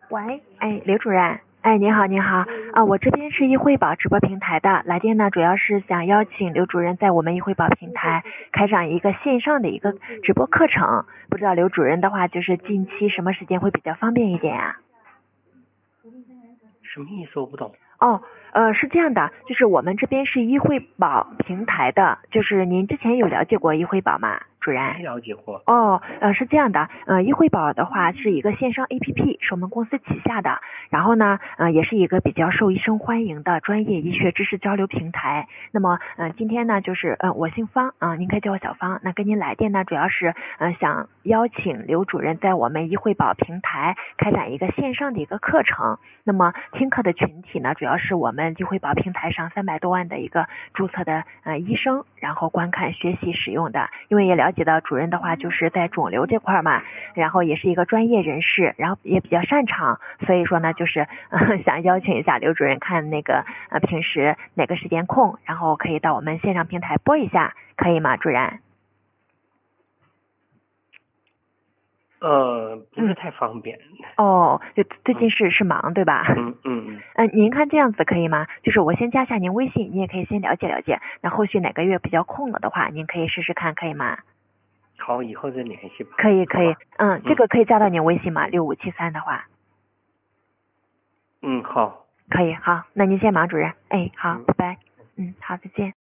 喂，哎，刘主任，哎，您好，您好，我这边是易汇宝直播平台的，来电呢主要是想邀请刘主任在我们易汇宝平台开展一个线上的一个直播课程，不知道刘主任的话就是近期什么时间会比较方便一点啊？ 什么意思？我不懂。 哦，是这样的，就是我们这边是易汇宝平台的，就是您之前有了解过易汇宝吗，主任？ 没了解过。 哦，是这样的，易汇宝的话是一个线上 APP，是我们公司旗下的，然后呢，也是一个比较受医生欢迎的专业医学知识交流平台。那么，今天呢，就是我姓方，您可以叫我小方。那跟您来电呢，主要是想邀请刘主任在我们易汇宝平台开展一个线上的一个课程。那么听课的群体呢，主要是我们易汇宝平台上300多万的一个注册的医生，然后观看、学习、使用的。因为也了解到主任的话就是在肿瘤这块嘛，然后也是一个专业人士，然后也比较擅长，所以说呢，就是想邀请一下刘主任看那个平时哪个时间空，然后可以到我们线上平台播一下，可以吗，主任？ 不是太方便。 哦，就最近是忙对吧？您看这样子可以吗？就是我先加下您微信，你也可以先了解了解，那后续哪个月比较空了的话，您可以试试看，可以吗？ 好，以后再联系吧。 可以，这个可以加到您微信吗？6573的话。 好。 可以，好，那您先忙，主任。哎，好，拜拜。好，再见。